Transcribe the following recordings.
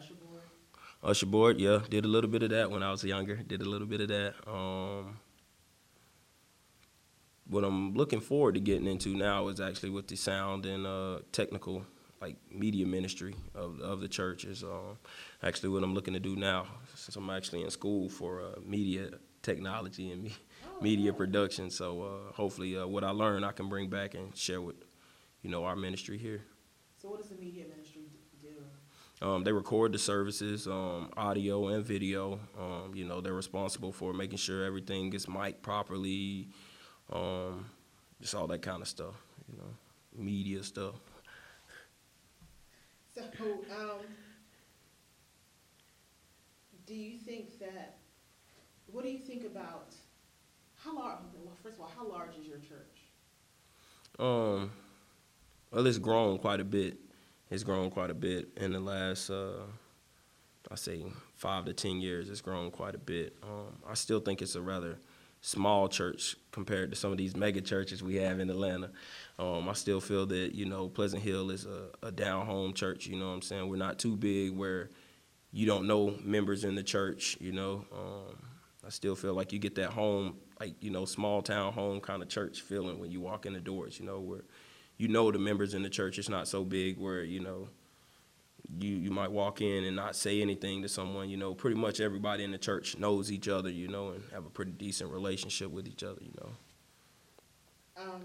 usher board? Usher board, yeah, did a little bit of that when I was younger. Did a little bit of that. What I'm looking forward to getting into now is actually with the sound and technical, like media ministry of the church is actually what I'm looking to do now. Since I'm actually in school for media technology and Oh, media good. production, so hopefully what I learn I can bring back and share with our ministry here. So what does the media ministry do? They record the services, audio and video. They're responsible for making sure everything gets mic'd properly, um, just all that kind of stuff, media stuff. So, do you think that, what do you think about, how large, well, first of all, how large is your church? Um, well, it's grown quite a bit. It's grown quite a bit in the last, I say, 5 to 10 years. It's grown quite a bit. I still think it's a rather small church compared to some of these mega churches we have in Atlanta. I still feel that, Pleasant Hill is a down-home church, you know what I'm saying? We're not too big where you don't know members in the church, I still feel like you get that home, like, small town home kind of church feeling when you walk in the doors, where the members in the church. It's not so big where, you might walk in and not say anything to someone. Pretty much everybody in the church knows each other, and have a pretty decent relationship with each other. Um,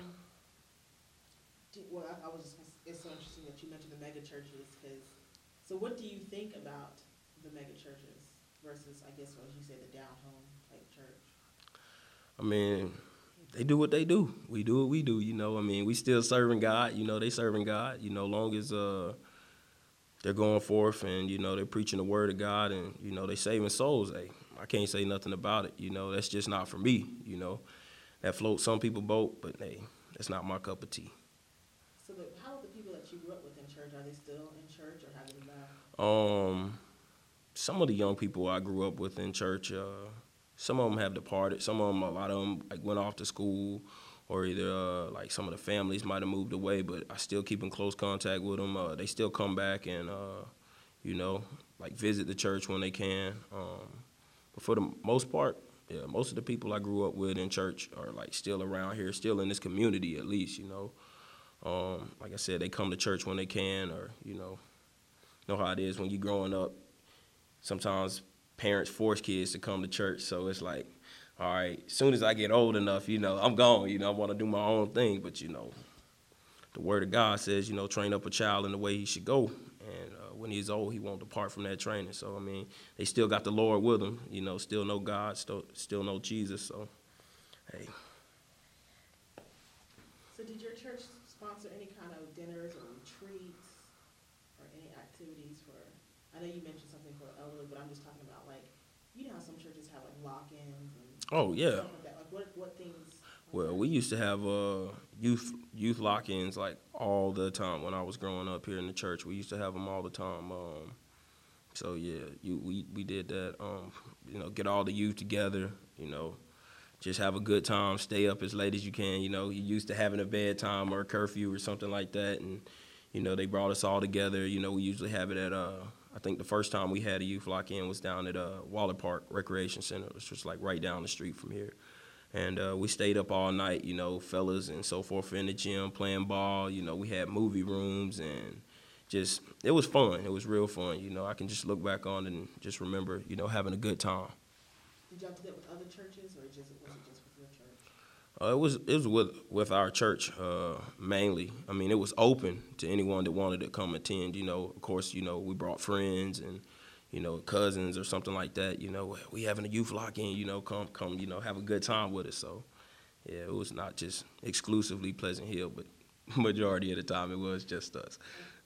I was just, it's so interesting that you mentioned the mega churches, because, so what do you think about the mega churches versus, I guess, as you say, the down home type church? I mean, they do what they do. We do what we do, I mean, we still serving God, they serving God, long as they're going forth and, they're preaching the word of God and, they saving souls. Hey, I can't say nothing about it, that's just not for me, That floats some people's boat, but hey, that's not my cup of tea. So how are the people that you grew up with in church? Are they still in church or have they left? Some of the young people I grew up with in church, some of them have departed. Some of them, a lot of them, like went off to school, or either like some of the families might have moved away. But I still keep in close contact with them. They still come back and like visit the church when they can. But for the most part, yeah, most of the people I grew up with in church are like still around here, still in this community at least. Like I said, they come to church when they can, or know how it is when you growing up. Sometimes parents force kids to come to church, so it's like, all right, as soon as I get old enough, I'm gone, I want to do my own thing, but, the word of God says, train up a child in the way he should go, and when he's old, he won't depart from that training. So, I mean, they still got the Lord with them, still know God, still know Jesus, so, hey. So did your church sponsor any kind of dinners or retreats or any activities for, I know you mentioned something for elderly, but I'm just talking about, like, how some churches have like lock-ins and Oh, yeah. stuff like that. Like what things? Well, we used to have youth lock-ins like all the time when I was growing up here in the church. We used to have them all the time. So yeah, we did that. Get all the youth together. Just have a good time. Stay up as late as you can. You used to having a bedtime or a curfew or something like that, and they brought us all together. We usually have it at I think the first time we had a youth lock-in was down at Waller Park Recreation Center, which was like right down the street from here. And we stayed up all night, fellas and so forth in the gym playing ball. We had movie rooms and just, it was fun. It was real fun. I can just look back on it and just remember, having a good time. Did y'all do that with other churches, or was it just with your church? It was with our church mainly. I mean, it was open to anyone that wanted to come attend. Of course, we brought friends and cousins or something like that. We having a youth lock-in. Come, have a good time with us. So, yeah, it was not just exclusively Pleasant Hill, but majority of the time it was just us.